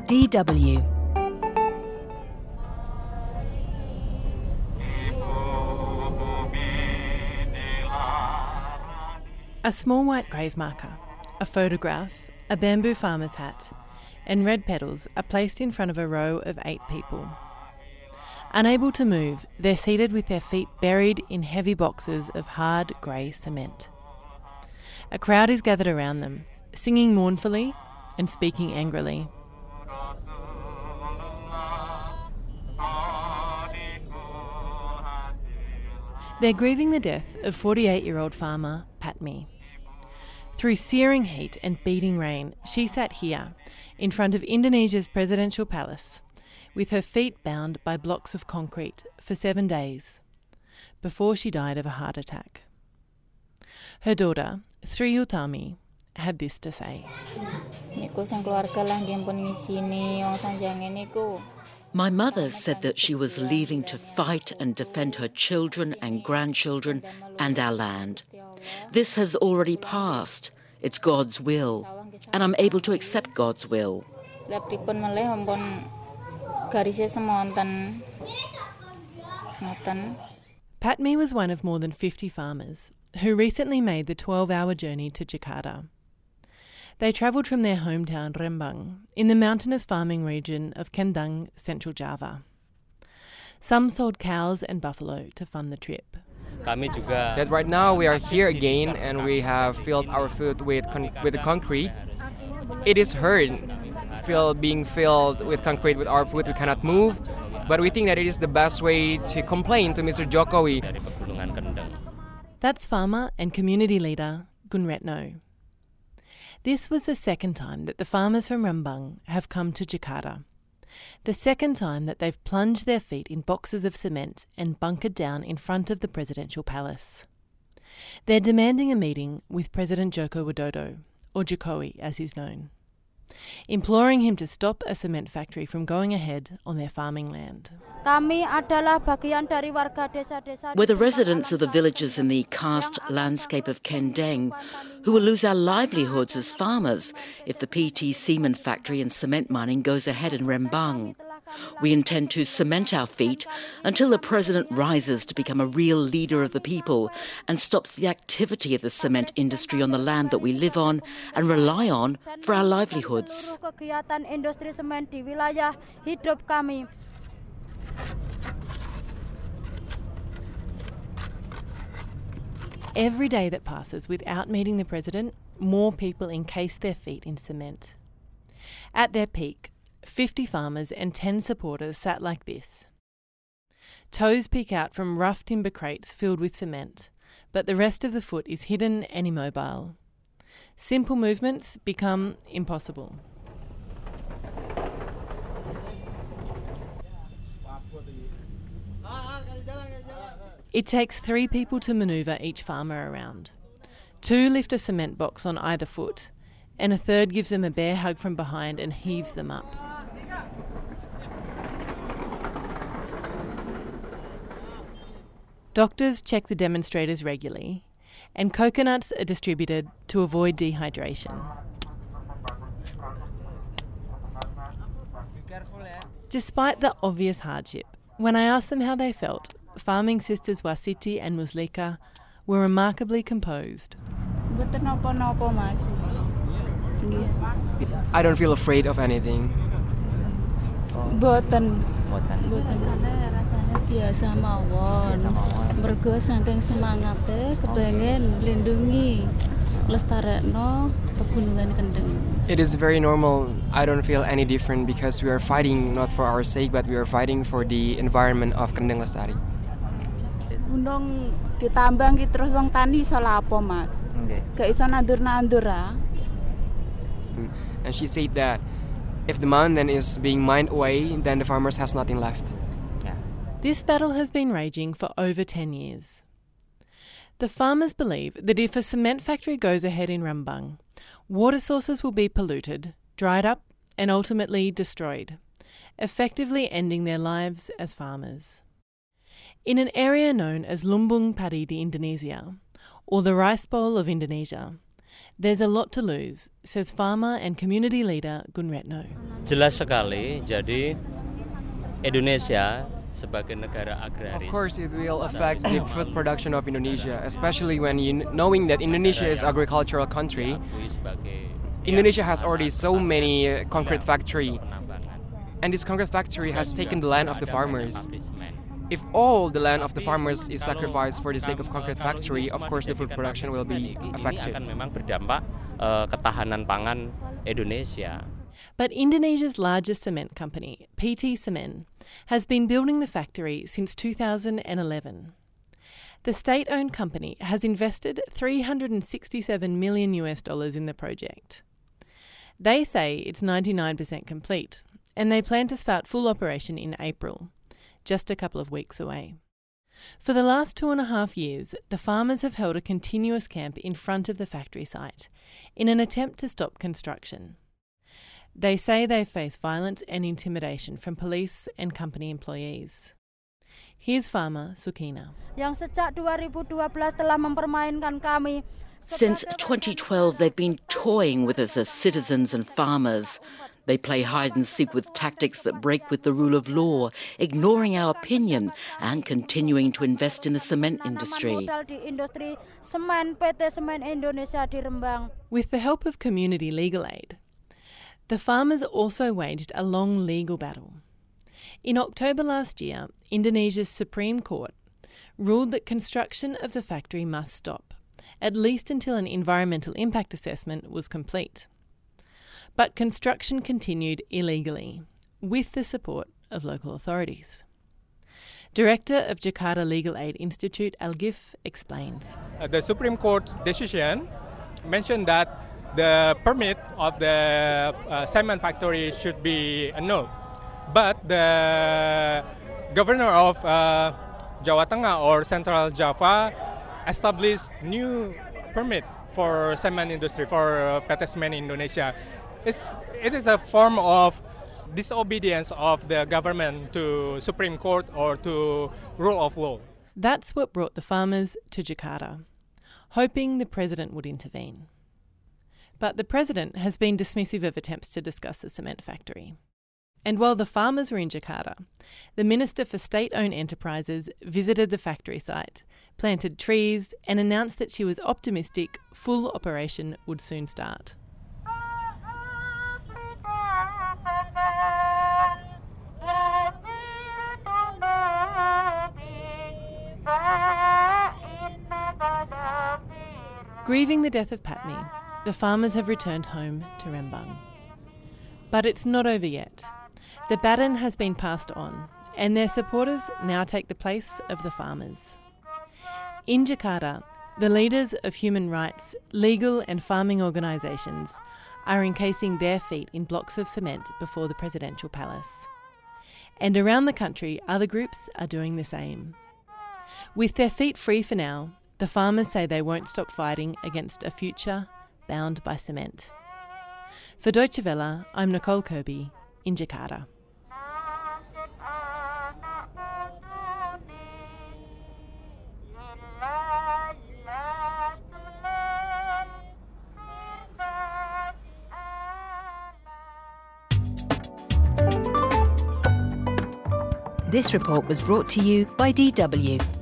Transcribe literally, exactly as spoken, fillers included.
D W. A small white grave marker, a photograph, a bamboo farmer's hat, and red petals are placed in front of a row of eight people. Unable to move, they're seated with their feet buried in heavy boxes of hard grey cement. A crowd is gathered around them, singing mournfully and speaking angrily. They're grieving the death of forty-eight-year-old farmer Patmi. Through searing heat and beating rain, she sat here in front of Indonesia's presidential palace with her feet bound by blocks of concrete for seven days before she died of a heart attack. Her daughter, Sri Utami, had this to say. My mother said that she was leaving to fight and defend her children and grandchildren and our land. This has already passed. It's God's will, and I'm able to accept God's will. Patmi was one of more than fifty farmers who recently made the twelve-hour journey to Jakarta. They travelled from their hometown Rembang in the mountainous farming region of Kendang, Central Java. Some sold cows and buffalo to fund the trip. That right now we are here again and we have filled our food with con- with the concrete. It is hard, feel being filled with concrete with our food. We cannot move, but we think that it is the best way to complain to Mister Jokowi. That's farmer and community leader Gun Retno. This was the second time that the farmers from Rembang have come to Jakarta. The second time that they've plunged their feet in boxes of cement and bunkered down in front of the presidential palace. They're demanding a meeting with President Joko Widodo, or Jokowi as he's known, imploring him to stop a cement factory from going ahead on their farming land. We're the residents of the villages in the karst landscape of Kendeng who will lose our livelihoods as farmers if the P T cement factory and cement mining goes ahead in Rembang. We intend to cement our feet until the president rises to become a real leader of the people and stops the activity of the cement industry on the land that we live on and rely on for our livelihoods. Every day that passes without meeting the president, more people encase their feet in cement. At their peak, fifty farmers and ten supporters sat like this. Toes peek out from rough timber crates filled with cement, but the rest of the foot is hidden and immobile. Simple movements become impossible. It takes three people to manoeuvre each farmer around. Two lift a cement box on either foot, and a third gives them a bear hug from behind and heaves them up. Doctors check the demonstrators regularly, and coconuts are distributed to avoid dehydration. Despite the obvious hardship, when I asked them how they felt, farming sisters Wasiti and Muslika were remarkably composed. I don't feel afraid of anything. Boten. Biasa mawon. Mergo saking semangate kepengin melindungi lestarekno pegunungan Kendeng. It is very normal. I don't feel any different because we are fighting not for our sake, but we are fighting for the environment of Kendeng Lestari. Gunung ditambang ki terus wong tani iso lapo, Mas? Nggih. Gak iso nandur-nandur ah. And she said that if the mountain is being mined away, then the farmers has nothing left. Yeah. This battle has been raging for over ten years. The farmers believe that if a cement factory goes ahead in Rembang, water sources will be polluted, dried up, and ultimately destroyed, effectively ending their lives as farmers. In an area known as Lumbung Padi di Indonesia, or the Rice Bowl of Indonesia, there's a lot to lose, says farmer and community leader Gun Retno. Jelas sekali. Jadi Indonesia sebagai negara agraris. Of course, it will affect the food production of Indonesia, especially when you knowing that Indonesia is an agricultural country. Indonesia has already so many uh, concrete factory, and this concrete factory has taken the land of the farmers. If all the land of the farmers is sacrificed for the sake of concrete factory, of course the food production will be affected. Ini akan memang berdampak uh, ketahanan pangan Indonesia. But Indonesia's largest cement company, P T Semen, has been building the factory since two thousand eleven. The state-owned company has invested three hundred sixty-seven million US dollars in the project. They say it's ninety-nine percent complete, and they plan to start full operation in April, just a couple of weeks away. For the last two and a half years, the farmers have held a continuous camp in front of the factory site in an attempt to stop construction. They say they face violence and intimidation from police and company employees. Here's farmer Sukina. Yang sejak dua ribu dua belas telah mempermainkan kami. Since twenty twelve, they've been toying with us as citizens and farmers. They play hide and seek with tactics that break with the rule of law, ignoring our opinion and continuing to invest in the cement industry. With the help of community legal aid, the farmers also waged a long legal battle. In October last year, Indonesia's Supreme Court ruled that construction of the factory must stop, at least until an environmental impact assessment was complete. But construction continued illegally, with the support of local authorities. Director of Jakarta Legal Aid Institute, Al-Gif, explains. Uh, the Supreme Court decision mentioned that the permit of the uh, cement factory should be annulled. But the governor of uh, Jawa Tengah or Central Java established new permit for cement industry, for uh, P T Semen Indonesia. It's, it is a form of disobedience of the government to Supreme Court or to rule of law. That's what brought the farmers to Jakarta, hoping the president would intervene. But the president has been dismissive of attempts to discuss the cement factory. And while the farmers were in Jakarta, the Minister for State-Owned Enterprises visited the factory site, planted trees, and announced that she was optimistic full operation would soon start. Grieving the death of Patmi, the farmers have returned home to Rembang. But it's not over yet. The baton has been passed on, and their supporters now take the place of the farmers. In Jakarta, the leaders of human rights, legal and farming organisations are encasing their feet in blocks of cement before the presidential palace. And around the country, other groups are doing the same. With their feet free for now, the farmers say they won't stop fighting against a future bound by cement. For Deutsche Welle, I'm Nicole Kirby in Jakarta. This report was brought to you by D W.